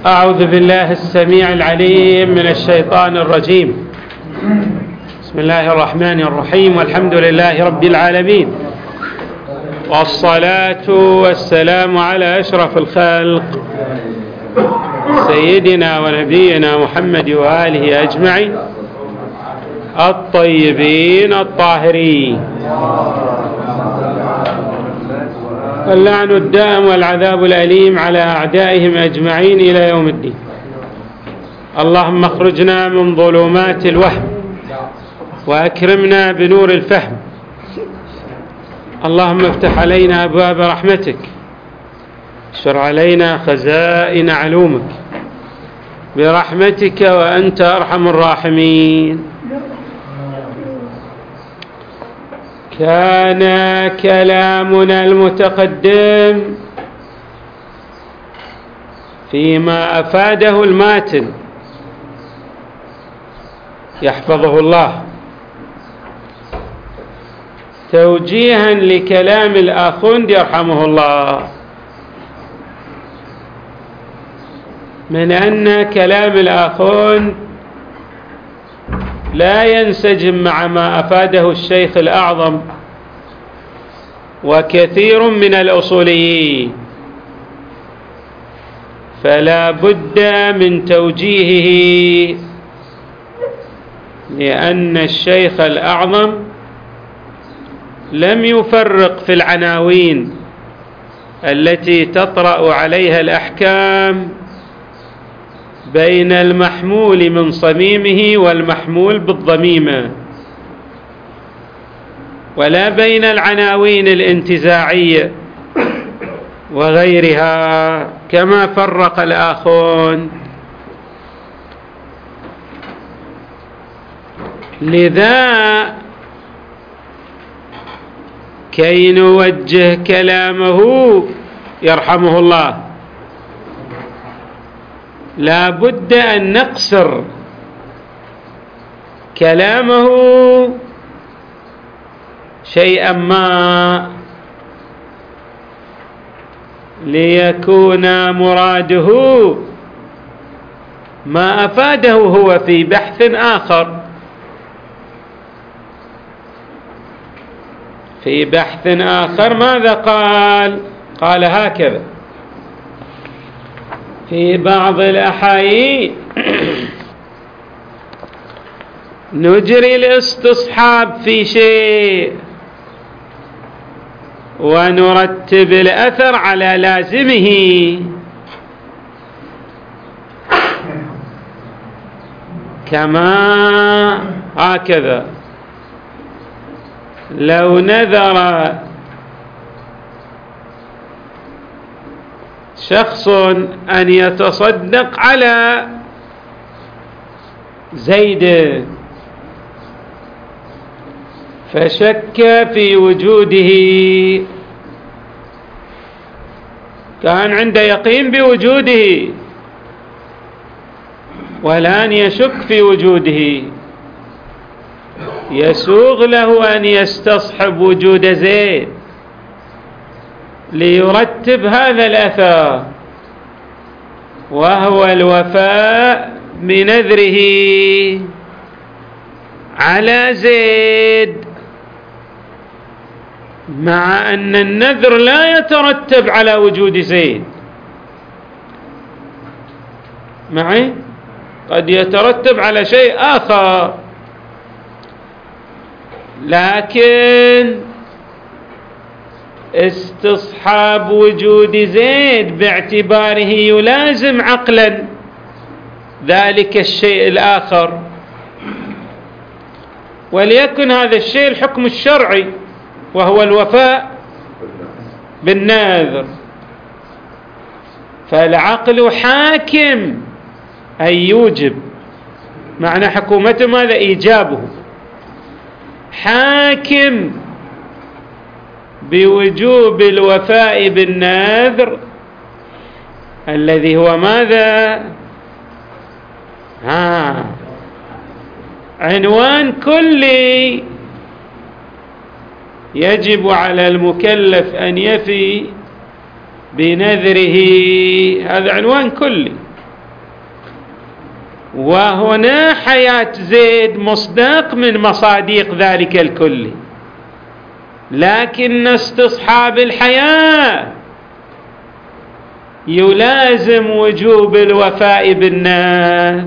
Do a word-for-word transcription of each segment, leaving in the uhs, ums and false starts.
أعوذ بالله السميع العليم من الشيطان الرجيم. بسم الله الرحمن الرحيم، والحمد لله رب العالمين، والصلاة والسلام على أشرف الخلق سيدنا ونبينا محمد وآله أجمعين الطيبين الطاهرين. اللعن الدائم والعذاب الأليم على أعدائهم أجمعين إلى يوم الدين. اللهم اخرجنا من ظلمات الوهم وأكرمنا بنور الفهم. اللهم افتح علينا أبواب رحمتك، اشر علينا خزائن علومك برحمتك وأنت أرحم الراحمين. كان كلامنا المتقدم فيما أفاده الماتن يحفظه الله توجيها لكلام الآخوند يرحمه الله، من أن كلام الآخوند لا ينسجم مع ما أفاده الشيخ الأعظم وكثير من الأصوليين، فلا بد من توجيهه، لأن الشيخ الأعظم لم يفرق في العناوين التي تطرأ عليها الأحكام بين المحمول من صميمه والمحمول بالضميمة، ولا بين العناوين الانتزاعية وغيرها كما فرق الآخون. لذا كي نوجه كلامه يرحمه الله لا بد أن نقصر كلامه شيئا ما ليكون مراده ما أفاده هو في بحث آخر. في بحث آخر ماذا قال؟ قال هكذا: في بعض الأحايين نجري الاستصحاب في شيء ونرتب الأثر على لازمه، كما هكذا لو نذر شخص أن يتصدق على زيد فشك في وجوده، كان عنده يقين بوجوده والآن يشك في وجوده، يسوغ له أن يستصحب وجود زيد ليرتب هذا الأثر، وهو الوفاء بنذره على زيد، مع أن النذر لا يترتب على وجود زيد. معي؟ قد يترتب على شيء آخر، لكن استصحاب وجود زيد باعتباره يلازم عقلا ذلك الشيء الآخر، وليكن هذا الشيء الحكم الشرعي وهو الوفاء بالنذر، فالعقل حاكم أن يوجب، معنى حكومته ماذا؟ إيجابه، حاكم بوجوب الوفاء بالنذر الذي هو ماذا؟ ها عنوان كلي يجب على المكلف أن يفي بنذره، هذا عنوان كلي. وهنا حياة زيد مصداق من مصاديق ذلك الكل، لكن استصحاب الحياة يلازم وجوب الوفاء بالنذر.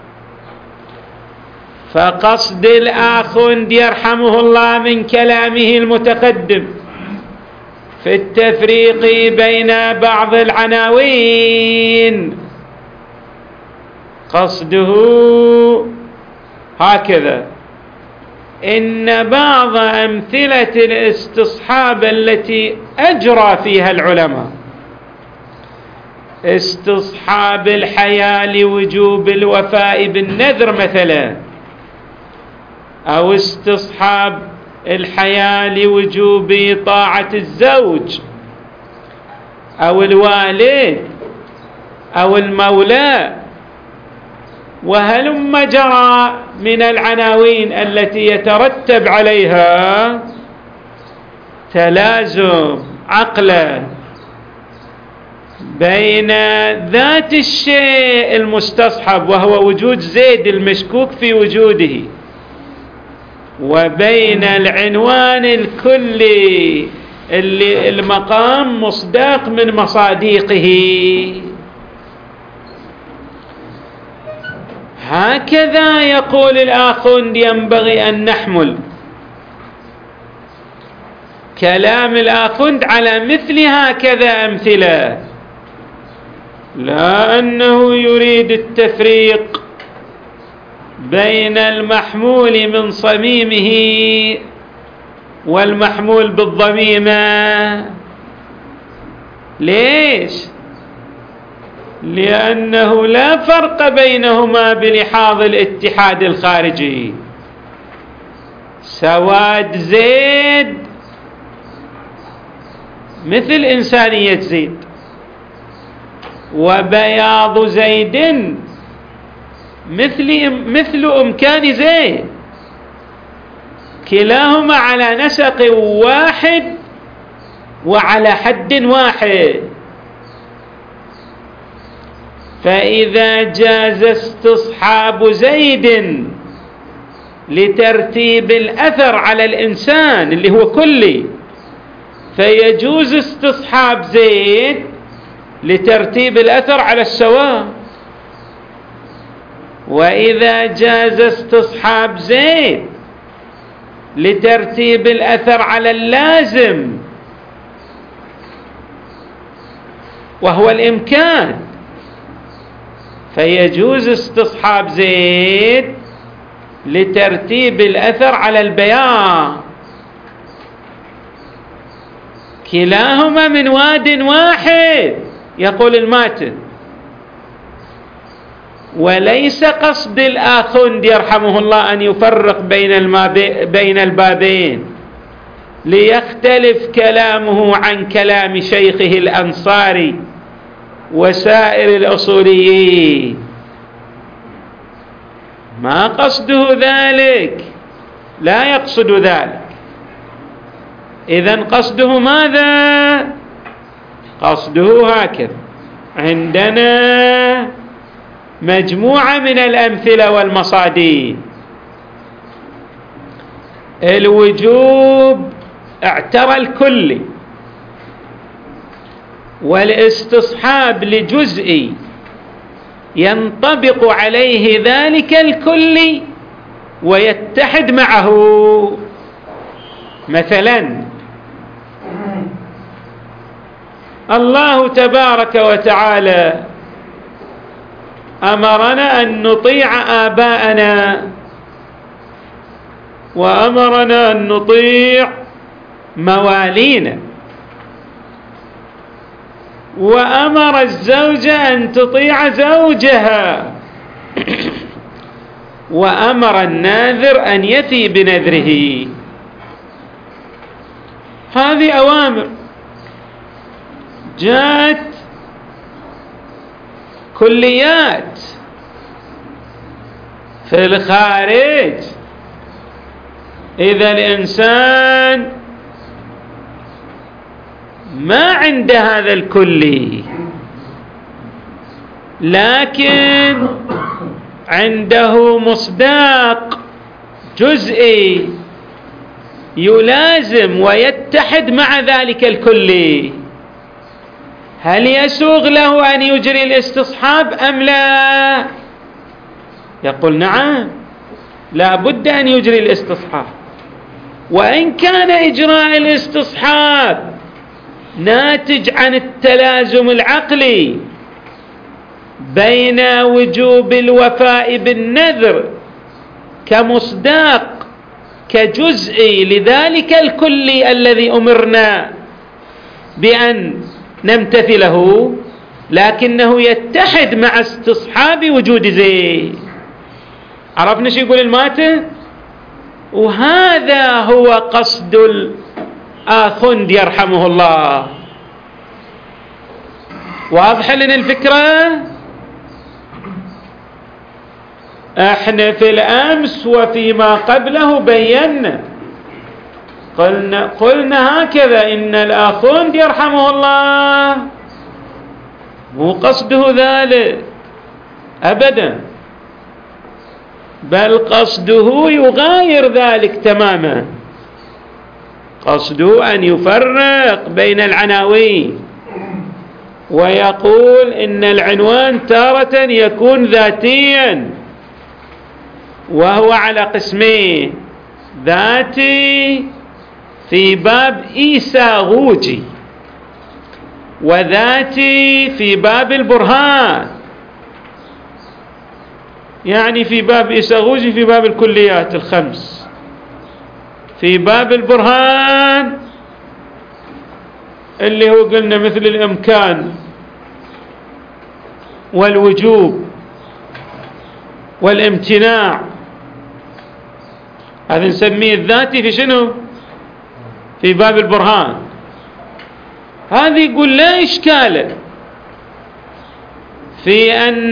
فقصد الآخوند يرحمه الله من كلامه المتقدم في التفريق بين بعض العناوين، قصده هكذا: إن بعض أمثلة الاستصحاب التي أجرى فيها العلماء استصحاب الحياة لوجوب الوفاء بالنذر مثلا، أو استصحاب الحياة لوجوب طاعة الزوج أو الوالد أو المولى، وهلم جرى من العناوين التي يترتب عليها تلازم عقلا بين ذات الشيء المستصحب وهو وجود زيد المشكوك في وجوده، وبين العنوان الكلي اللي المقام مصداق من مصاديقه. هكذا يقول الآخوند ينبغي أن نحمل كلام الآخوند على مثل هكذا أمثلة، لا أنه يريد التفريق بين المحمول من صميمه والمحمول بالضميمة. ليش؟ لأنه لا فرق بينهما بلحاظ الاتحاد الخارجي. سواد زيد مثل إنسانية زيد، وبياض زيد مثل مثل إمكان زيد، كلاهما على نسق واحد وعلى حد واحد. فإذا جاز استصحاب زيد لترتيب الأثر على الإنسان اللي هو كلي، فيجوز استصحاب زيد لترتيب الأثر على السواء. وإذا جاز استصحاب زيد لترتيب الأثر على اللازم وهو الإمكان، فيجوز استصحاب زيد لترتيب الأثر على البيان. كلاهما من واد واحد يقول الماتن. وليس قصد الآخوند يرحمه الله أن يفرق بين بين البابين ليختلف كلامه عن كلام شيخه الأنصاري وسائر الأصوليين، ما قصده ذلك، لا يقصد ذلك. إذن قصده ماذا؟ قصده هكذا: عندنا مجموعة من الأمثلة والمصادر، الوجوب اعترى الكلي، والاستصحاب لجزئي ينطبق عليه ذلك الكلي ويتحد معه. مثلا الله تبارك وتعالى أمرنا أن نطيع آباءنا، وأمرنا أن نطيع موالينا، وأمر الزوجة أن تطيع زوجها، وأمر الناذر أن يفي بنذره. هذه أوامر جاءت كليات. في الخارج إذا الإنسان ما عنده هذا الكلي لكن عنده مصداق جزئي يلازم ويتحد مع ذلك الكلي، هل يسوغ له أن يجري الاستصحاب أم لا؟ يقول نعم، لا بد أن يجري الاستصحاب، وإن كان إجراء الاستصحاب ناتج عن التلازم العقلي بين وجوب الوفاء بالنذر كمصداق كجزء لذلك الكلي الذي أمرنا بأن نمتثله، لكنه يتحد مع استصحاب وجود زيد. عرفنا شو يقول الماتن؟ وهذا هو قصد الآخوند يرحمه الله. واضح لنا الفكرة؟ احنا في الأمس وفيما قبله بينا قلنا, قلنا هكذا إن الآخوند يرحمه الله مو قصده ذلك أبدا، بل قصده يغاير ذلك تماما. قصده أن يفرق بين العناوين ويقول إن العنوان تارة يكون ذاتيا وهو على قسمين: ذاتي في باب إيساغوجي، وذاتي في باب البرهان. يعني في باب إيساغوجي في باب الكليات الخمس، في باب البرهان اللي هو قلنا مثل الإمكان والوجوب والامتناع، هذا نسميه الذاتي في شنو؟ في باب البرهان. هذا يقول لا إشكال في أن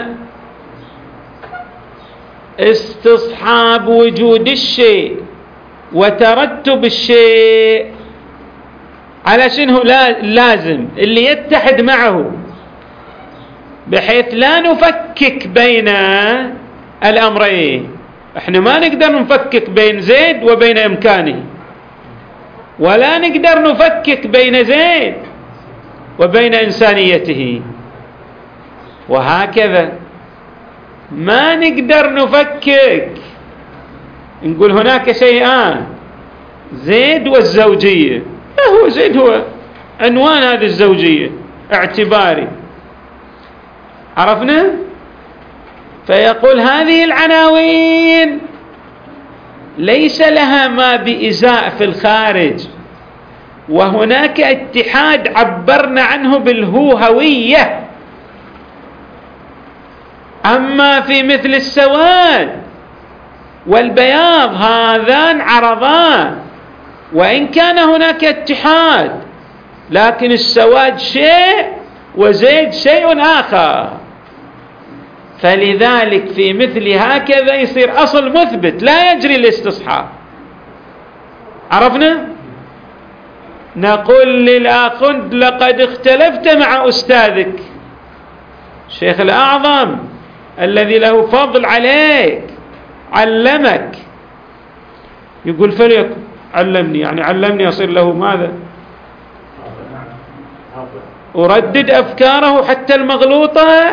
استصحاب وجود الشيء وترتب الشيء على شنو لازم اللي يتحد معه، بحيث لا نفكك بين الأمرين. احنا ما نقدر نفكك بين زيد وبين إمكانه، ولا نقدر نفكك بين زيد وبين إنسانيته، وهكذا ما نقدر نفكك نقول هناك شيئان: زيد والزوجية. هو زيد هو عنوان هذه الزوجية اعتباري، عرفنا؟ فيقول هذه العناوين ليس لها ما بإزاء في الخارج، وهناك اتحاد عبرنا عنه بالهوهوية. أما في مثل السواد والبياض هذان عرضان، وإن كان هناك اتحاد، لكن السواد شيء وزيد شيء آخر. فلذلك في مثل هكذا يصير أصل مثبت لا يجري الاستصحاب. عرفنا؟ نقول للآخوند: لقد اختلفت مع أستاذك الشيخ الأعظم الذي له فضل عليك، علمك. يقول فليكن علمني، يعني علمني أصير له ماذا؟ أردد أفكاره حتى المغلوطة.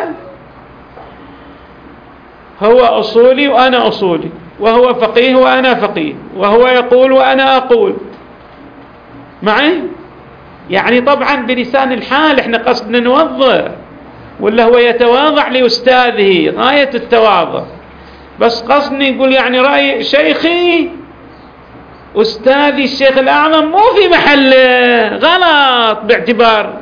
هو أصولي وأنا أصولي، وهو فقيه وأنا فقيه، وهو يقول وأنا أقول معي. يعني طبعا بلسان الحال احنا قصدنا نوضح، ولا هو يتواضع لأستاذه غاية التواضع، بس قصدني يقول يعني رأي شيخي أستاذي الشيخ الأعظم مو في محله، غلط باعتبار.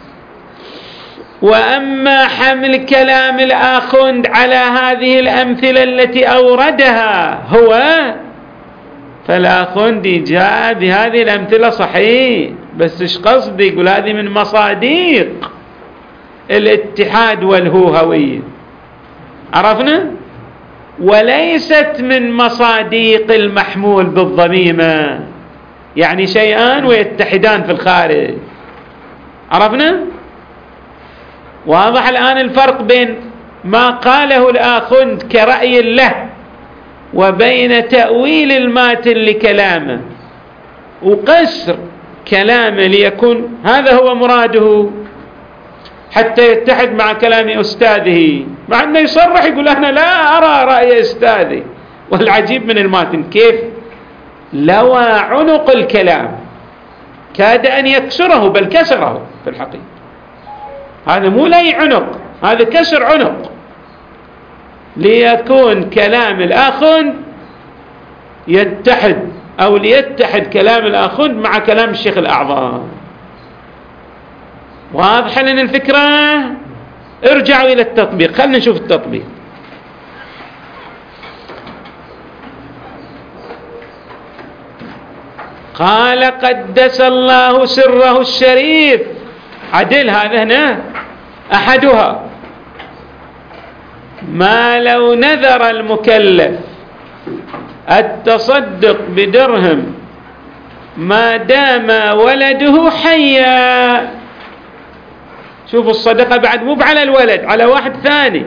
وأما حمل كلام الآخوند على هذه الأمثلة التي أوردها هو، فالآخوند جاء بهذه الأمثلة صحيح، بس إيش قصدي؟ يقول هذه من مصاديق الاتحاد والهوهوية، عرفنا؟ وليست من مصاديق المحمول بالضميمة، يعني شيئان ويتحدان في الخارج. عرفنا؟ واضح الآن الفرق بين ما قاله الآخوند كرأي له وبين تأويل الماتن لكلامه وقصر كلامه ليكون هذا هو مراده حتى يتحد مع كلام أستاذه، مع أنه يصرح يقول أنا لا أرى رأي أستاذي. والعجيب من الماتن كيف لوى عنق الكلام، كاد أن يكسره بل كسره في الحقيقة. هذا مو لي عنق، هذا كسر عنق ليكون كلام الآخوند يتحد أو ليتحد كلام الآخوند مع كلام الشيخ الأعظم. واضحة لنا الفكرة؟ ارجعوا إلى التطبيق، خلنا نشوف التطبيق. قال قدس الله سره الشريف، عدل هذا هنا أحدها، ما لو نذر المكلف التصدق بدرهم ما دام ولده حيا. شوفوا الصدقة بعد مو على الولد، على واحد ثاني،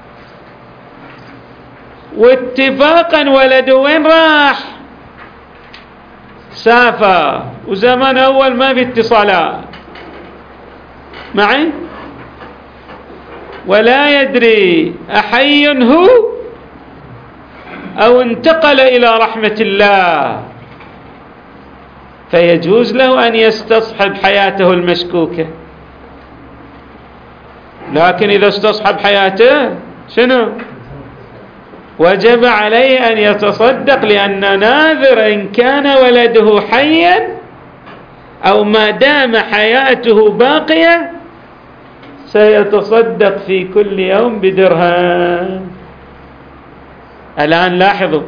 واتفاقا ولده وين راح؟ سافر، وزمان أول ما في اتصالات معي، ولا يدري أحي هو أو انتقل إلى رحمة الله، فيجوز له أن يستصحب حياته المشكوكة. لكن إذا استصحب حياته شنو؟ وجب عليه أن يتصدق، لأن ناذر إن كان ولده حيا أو ما دام حياته باقية سيتصدق في كل يوم بدرهم. الآن لاحظوا،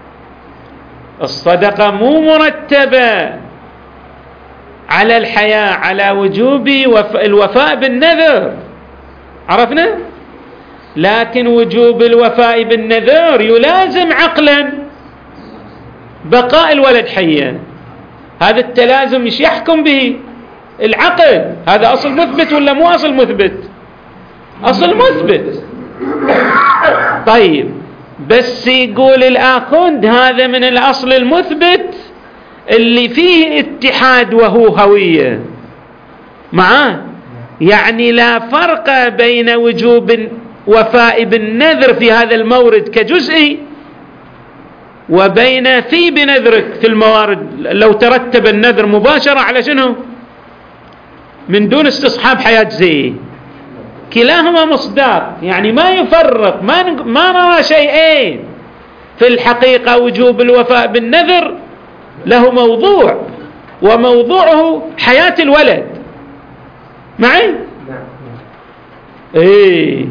الصدقة مو مرتبة على الحياة، على وجوب الوفاء بالنذر، عرفنا؟ لكن وجوب الوفاء بالنذر يلازم عقلا بقاء الولد حيا. هذا التلازم مش يحكم به العقل، هذا أصل مثبت ولا مو أصل مثبت؟ أصل مثبت. طيب بس يقول الآخوند هذا من الأصل المثبت اللي فيه اتحاد وهو هوية معاه، يعني لا فرق بين وجوب وفاء بالنذر في هذا المورد كجزئي وبين في بنذرك في الموارد لو ترتب النذر مباشرة على شنو؟ من دون استصحاب حياة زي، كلاهما مصداق، يعني ما يفرق، ما ما نرى شيئين في الحقيقة. وجوب الوفاء بالنذر له موضوع، وموضوعه حياة الولد معي؟ ايه.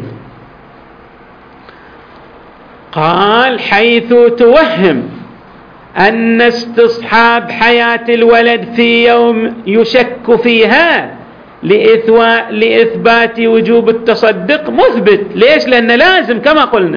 قال حيث توهم أن استصحاب حياة الولد في يوم يشك فيها لإثبات وجوب التصدق مثبت. ليش؟ لأن لازم كما قلنا،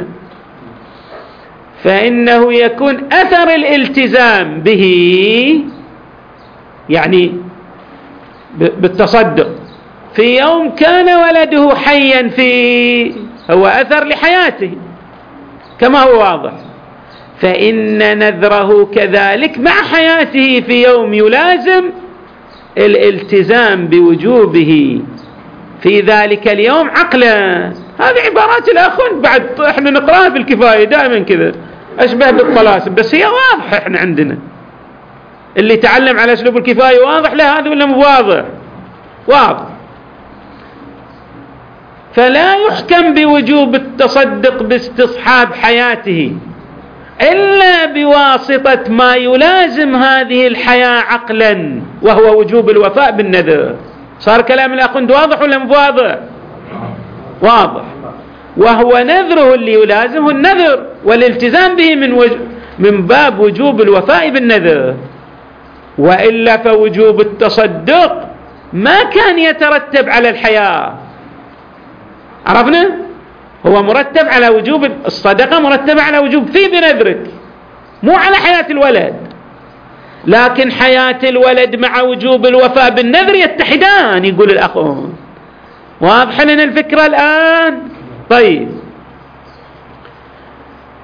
فإنه يكون أثر الالتزام به يعني بالتصدق في يوم كان ولده حيا فيه، هو أثر لحياته كما هو واضح، فإن نذره كذلك مع حياته في يوم يلازم الالتزام بوجوبه في ذلك اليوم عقلا. هذه عبارات الأخوان بعد احنا نقراها بالكفاية دائما كذا، أشبه بالطلاسم، بس هي واضحة. احنا عندنا اللي تعلم على أسلوب الكفاية واضح له هذا ولا مو واضح؟ واضح. فلا يحكم بوجوب التصدق باستصحاب حياته إلا بواسطة ما يلازم هذه الحياة عقلا، وهو وجوب الوفاء بالنذر. صار كلام الأخوند واضح ولا مو واضح؟ واضح. وهو نذره اللي يلازمه النذر والالتزام به من وج... من باب وجوب الوفاء بالنذر، وإلا فوجوب التصدق ما كان يترتب على الحياة. عرفنا؟ هو مرتب على وجوب الصدقة، مرتبة على وجوب في بنذرك، مو على حياة الولد. لكن حياة الولد مع وجوب الوفاء بالنذر يتحدان، يقول الأخون. واضح لنا الفكرة الآن؟ طيب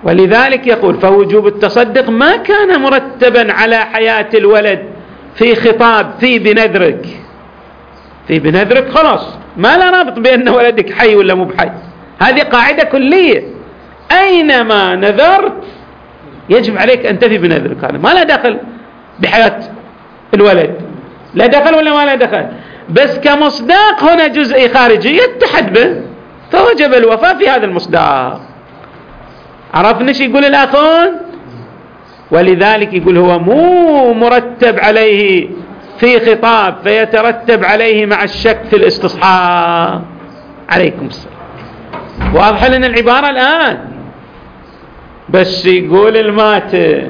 ولذلك يقول فوجوب التصدق ما كان مرتبا على حياة الولد في خطاب في بنذرك، في بنذرك خلاص ما لا رابط بأن ولدك حي ولا مو بحي، هذه قاعدة كلية، أينما نذرت يجب عليك أن تفي بنذرك، هذا ما لا دخل بحياة الولد، لا دخل ولا ما لا دخل، بس كمصداق هنا جزئي خارجي يتحد به فوجب الوفاء في هذا المصداق. عرفنا ايش يقول الآخون؟ ولذلك يقول هو مو مرتب عليه في خطاب فيترتب عليه مع الشك في الاستصحاب. عليكم السلام. واضح لنا العبارة الآن؟ بس يقول المات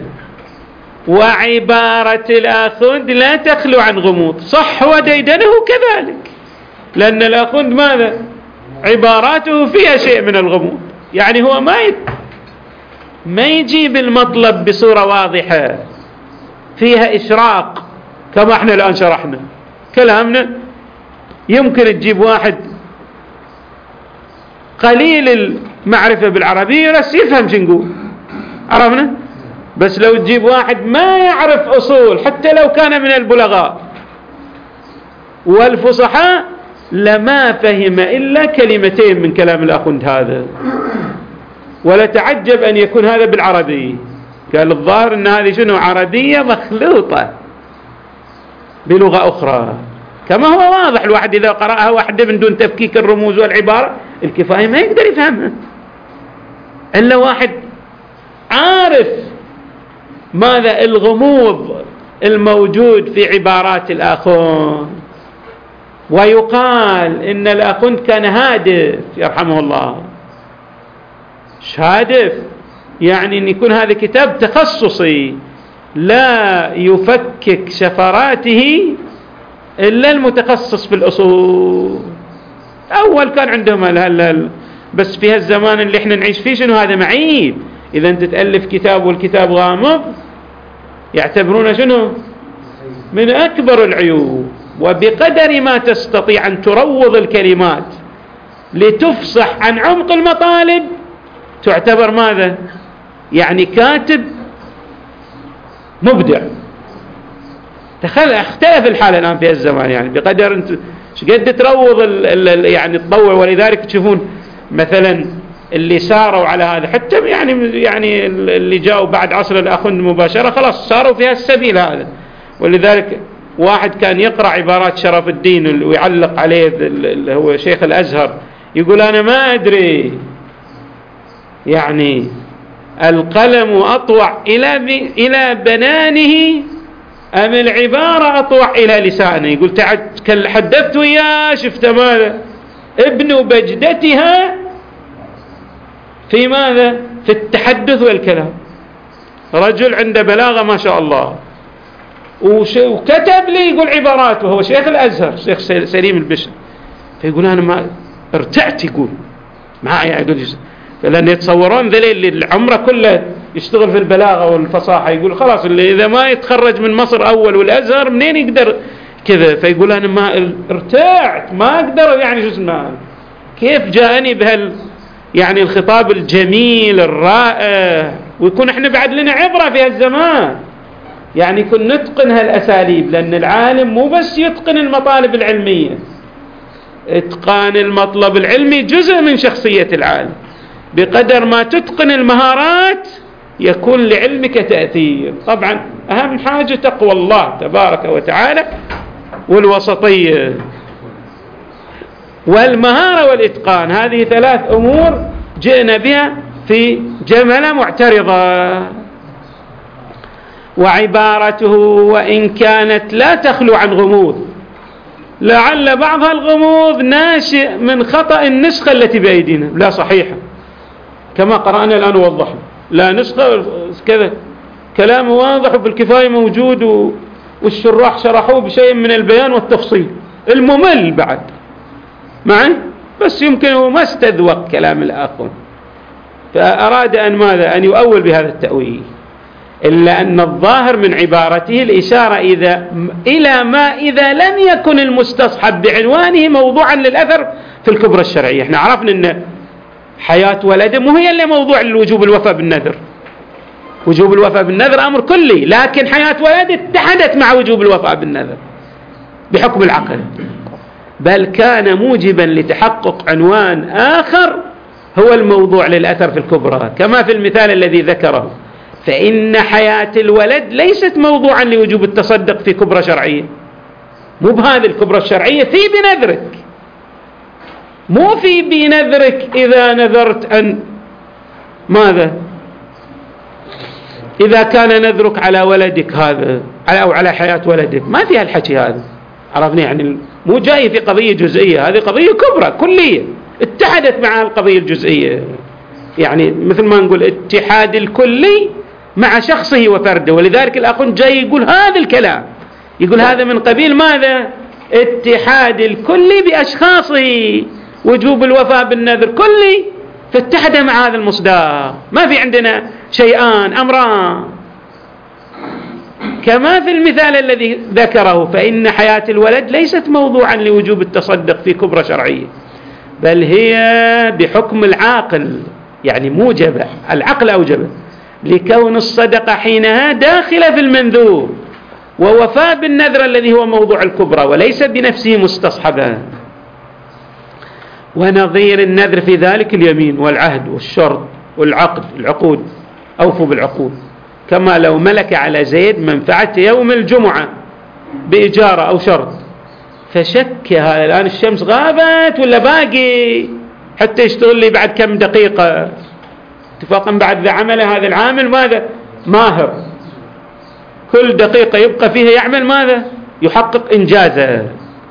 وعبارة الآخوند لا تخلو عن غموض، صح وديدنه كذلك، لأن الآخوند ماذا؟ عباراته فيها شيء من الغموض، يعني هو ما يت... ما يجيب المطلب بصورة واضحة فيها إشراق كما احنا الآن شرحنا كلامنا. يمكن تجيب واحد قليل المعرفة بالعربية بس يفهم شو نقول، عرفنا؟ بس لو تجيب واحد ما يعرف أصول حتى لو كان من البلغاء والفصحاء لما فهم إلا كلمتين من كلام الأخوند هذا، ولا تعجب أن يكون هذا بالعربي. قال الظاهر أن هذه شنو عربية مخلوطة بلغة أخرى، كما هو واضح الواحد إذا قرأها واحدة من دون تفكيك الرموز والعبارة الكفاية ما يقدر يفهمها إلا واحد عارف ماذا الغموض الموجود في عبارات الآخون. ويقال إن الآخوند كان هادف يرحمه الله. ايش هادف؟ يعني أن يكون هذا كتاب تخصصي لا يفكك شفراته إلا المتخصص في الأصول. أول كان عندهم هل بس في هالزمان اللي احنا نعيش فيه شنو هذا معيب، إذا أنت تألف كتاب والكتاب غامض يعتبرونه شنو من أكبر العيوب. وبقدر ما تستطيع أن تروض الكلمات لتفصح عن عمق المطالب تعتبر ماذا؟ يعني كاتب مبدع. تخيل اختلف الحال الآن في الزمان، يعني بقدر أنت شقد تروض ال ال يعني تطوع. ولذلك تشوفون مثلا اللي ساروا على هذا حتى يعني يعني اللي جاءوا بعد عصر الأخوند مباشرة خلاص ساروا في هالسبيل هذا. ولذلك واحد كان يقرأ عبارات شرف الدين ويعلق عليه اللي هو شيخ الأزهر يقول أنا ما أدري يعني القلم أطوع إلى إلى بنانه أم العبارة أطوع إلى لسانه. يقول تعال حدثت وياه شفت ماذا ابن بجدتها في ماذا في التحدث والكلام، رجل عنده بلاغة ما شاء الله، وكتب لي يقول عباراته هو شيخ الأزهر شيخ سليم البشر. فيقول أنا ما ارتعت، يقول معي يقول لأن يتصورون ذلك اللي العمره كله يشتغل في البلاغة والفصاحة يقول خلاص اللي إذا ما يتخرج من مصر أول والأزهر منين يقدر كذا. فيقول أنا ما ارتعت ما أقدر يعني شو اسمه كيف جاءني بهال يعني الخطاب الجميل الرائع. ويكون احنا بعد لنا عبرة في هالزمان، يعني يكون نتقن هالأساليب، لأن العالم مو بس يتقن المطالب العلمية، اتقان المطلب العلمي جزء من شخصية العالم. بقدر ما تتقن المهارات يكون لعلمك تأثير. طبعا أهم حاجة تقوى الله تبارك وتعالى والوسطية والمهارة والإتقان، هذه ثلاث أمور جئنا بها في جملة معترضة. وعبارته وإن كانت لا تخلو عن غموض، لعل بعض الغموض ناشئ من خطأ النسخة التي بأيدينا لا صحيحة كما قرأنا الآن ووضحنا، لا نسخة كذا كلام واضح وبالكفاية موجود والشراح شرحوه بشيء من البيان والتفصيل الممل بعد معي، بس يمكن هو ما استذوق كلام الآخر فأراد أن ماذا أن يؤول بهذا التأويل. إلا أن الظاهر من عبارته الإشارة إذا إلى ما إذا لم يكن المستصحب بعنوانه موضوعا للأثر في الكبرى الشرعية. احنا عرفنا أن حياة ولده مو هي اللي موضوع الوجوب الوفاء بالنذر. وجوب الوفاء بالنذر أمر كلي، لكن حياة ولده اتحدت مع وجوب الوفاء بالنذر بحكم العقل، بل كان موجبا لتحقق عنوان آخر هو الموضوع للأثر في الكبرى، كما في المثال الذي ذكره، فإن حياة الولد ليست موضوعا لوجوب التصدق في كبرى شرعية، مو بهذه الكبرى الشرعية، في بنذرك، مو في بنذرك إذا نذرت أن ماذا، إذا كان نذرك على ولدك هذا أو على حياة ولدك، ما فيها الحكي هذا، عرفنا؟ يعني مو جاي في قضية جزئية، هذه قضية كبرى كلية اتحدت مع القضية الجزئية، يعني مثل ما نقول اتحاد الكلي مع شخصه وفرده. ولذلك الأخوان جاي يقول هذا الكلام، يقول هذا من قبيل ماذا؟ اتحاد الكلي بأشخاصه، وجوب الوفاء بالنذر كلي، فاتحد مع هذا المصداق، ما في عندنا شيئان أمران. كما في المثال الذي ذكره، فإن حياة الولد ليست موضوعا لوجوب التصدق في كبرى شرعية، بل هي بحكم العاقل، يعني موجبة، العقل أوجبه، لكون الصدقة حينها داخلة في المنذور، ووفاء بالنذر الذي هو موضوع الكبرى وليس بنفسه مستصحبا. ونظير النذر في ذلك اليمين والعهد والشرط والعقد، العقود، أوفوا بالعقود، كما لو ملك على زيد منفعة يوم الجمعة بإجارة أو شرط، فشك هذا الآن الشمس غابت ولا باقي حتى يشتغل لي بعد كم دقيقة، اتفاقا بعد ذا عمله هذا العامل ماذا؟ ماهر، كل دقيقة يبقى فيها يعمل ماذا؟ يحقق إنجازه،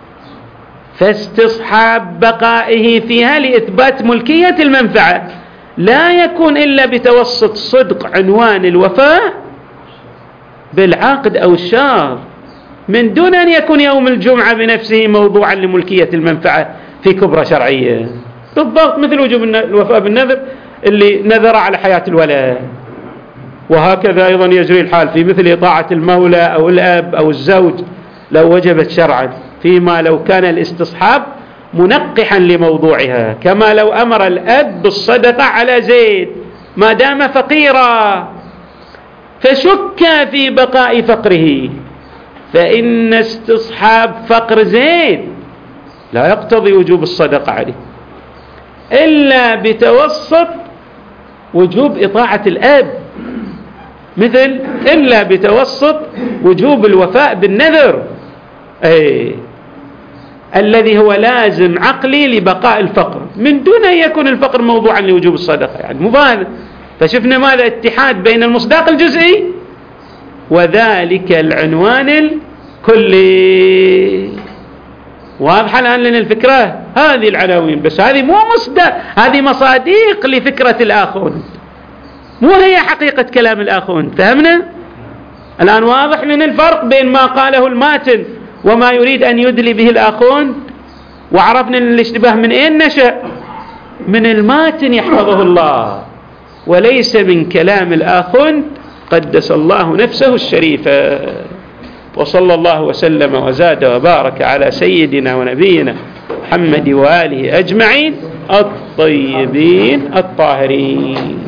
فاستصحاب بقائه فيها لإثبات ملكية المنفعة لا يكون إلا بتوسط صدق عنوان الوفاء بالعقد أو الشار، من دون أن يكون يوم الجمعة بنفسه موضوعا لملكية المنفعة في كبرى شرعية، بالضبط مثل وجوب الوفاء بالنذر اللي نذر على حياة الولد. وهكذا أيضا يجري الحال في مثل طاعة المولى أو الأب أو الزوج لو وجبت شرعا، فيما لو كان الاستصحاب منقحا لموضوعها، كما لو أمر الأب بالصدقة على زيد ما دام فقيرا فشك في بقاء فقره، فإن استصحاب فقر زيد لا يقتضي وجوب الصدقة عليه إلا بتوسط وجوب إطاعة الأب، مثل إلا بتوسط وجوب الوفاء بالنذر أي الذي هو لازم عقلي لبقاء الفقر، من دون أن يكون الفقر موضوعا لوجوب الصدقة، يعني مبالغ. فشفنا ماذا؟ اتحاد بين المصداق الجزئي وذلك العنوان الكلي. واضحة الآن لنا الفكرة؟ هذه العناوين، بس هذه مو مصداق، هذه مصاديق لفكرة الآخون، مو هي حقيقة كلام الآخون. فهمنا؟ الآن واضح لنا الفرق بين ما قاله الماتن وما يريد أن يدلي به الآخون، وعرفنا أن الاشتباه من أين نشأ؟ من الماتن يحفظه الله، وليس من كلام الآخون قدس الله نفسه الشريفة. وصلى الله وسلم وزاد وبارك على سيدنا ونبينا محمد وآله أجمعين الطيبين الطاهرين.